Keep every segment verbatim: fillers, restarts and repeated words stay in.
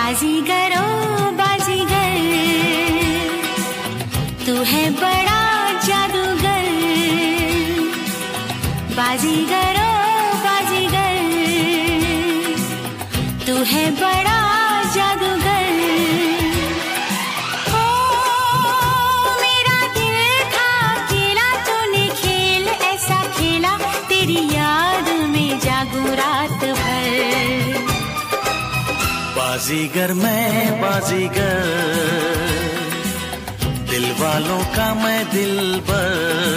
बाजीगर ओ बाजीगर, तू है बड़ा जादूगर। बाजीगर ओ बाजीगर, तू है बड़ा जादूगर। ओ मेरा दिल था अकेला, तूने खेल ऐसा खेला, तेरी याद में जागूं रात भर। बाजीगर मैं बाजीगर, दिल वालों का मैं दिलबर।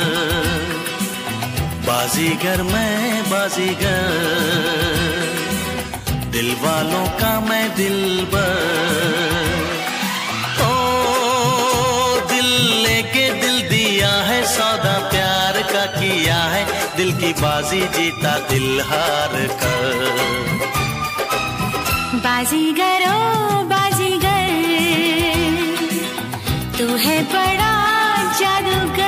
बाजीगर मैं बाजीगर, दिल वालों का मैं दिलबर। ओ दिल लेके दिल दिया है, सौदा प्यार का किया है, दिल की बाजी जीता दिल हार कर। बाजीगर ओ बाजीगर, तू है बड़ा जादूगर।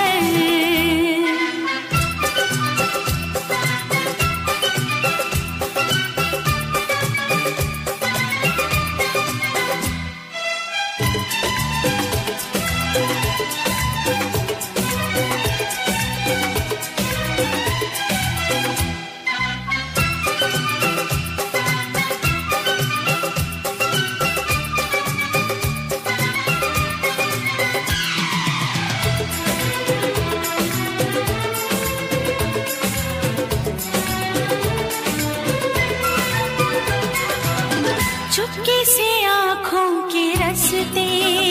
चुपके से आँखों के रस्ते,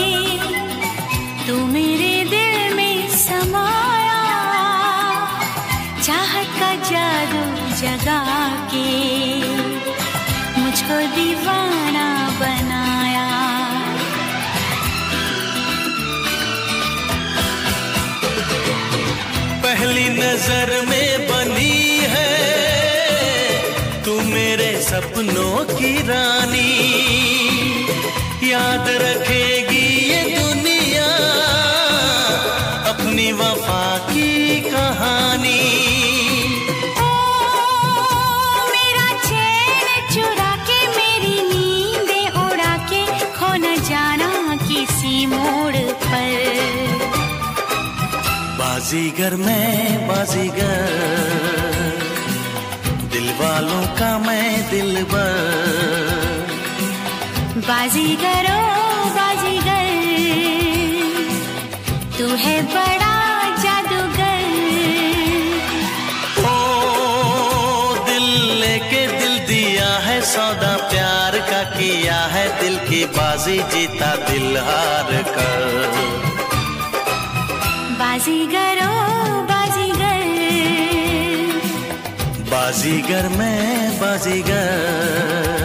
तू मेरे दिल में समाया, चाहत का जादू जगा के मुझको दीवाना बनाया। पहली नजर में बनी है तू मेरे सपनों की रानी, याद रखेगी ये दुनिया अपनी वफा की कहानी। ओ मेरा चैन चुरा के, मेरी नींदें उड़ा के, खो न जाना किसी मोड़ पर। बाजीगर मैं बाजीगर, दिल वालों का मैं दिलबर। बाजीगर ओ बाजीगर, तू है बड़ा जादूगर। ओ दिल लेके दिल दिया है, सौदा प्यार का किया है, दिल की बाजी जीता दिल हार कर। बाजीगर ओ बाजीगर, बाजीगर मैं बाजीगर।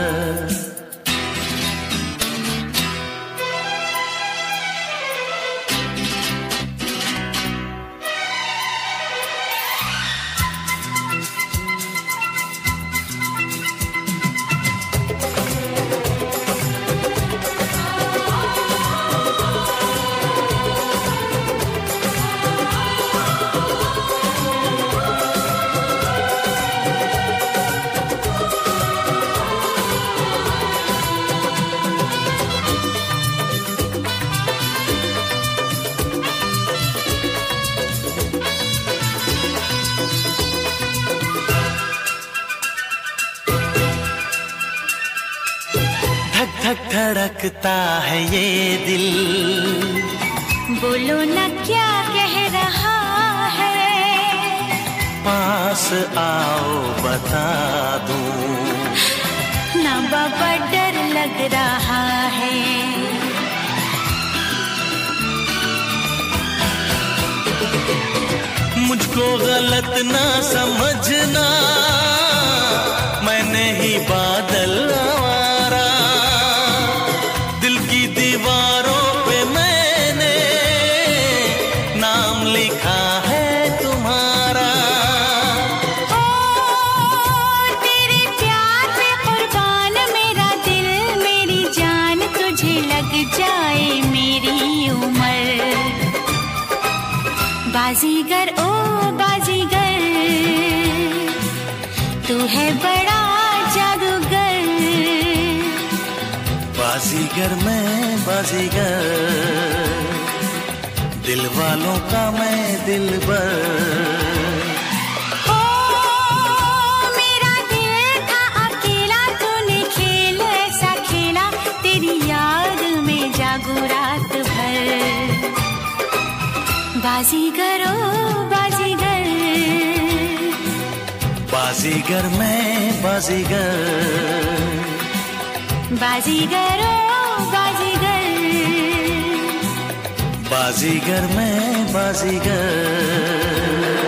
धक धक धड़कता है ये दिल, बोलो न क्या कह रहा है। पास आओ बता दूं, ना बाबा डर लग रहा है। मुझको गलत ना समझना, मैंने ही बादल आवारा, दिल की दीवारों पे मैंने नाम लिखा है तुम्हारा। ओ तेरे प्यार पे कुर्बान मेरा दिल मेरी जान, तुझे लग जाए मेरी उम्र। बाजीगर ओ बाजीगर, तू है बड़ा जादूगर। बाजी बाजीगर मैं बाजीगर, दिल वालों का मैं दिलबर। ओ मेरा दिल था अकेला, तूने खेल ऐसा खेला, तेरी याद में जागूं रात भर। बाजीगर ओ बाजीगर, बाजीगर मैं बाजीगर, बाजीगर ओ बाजीगर, बाजीगर मैं बाजीगर।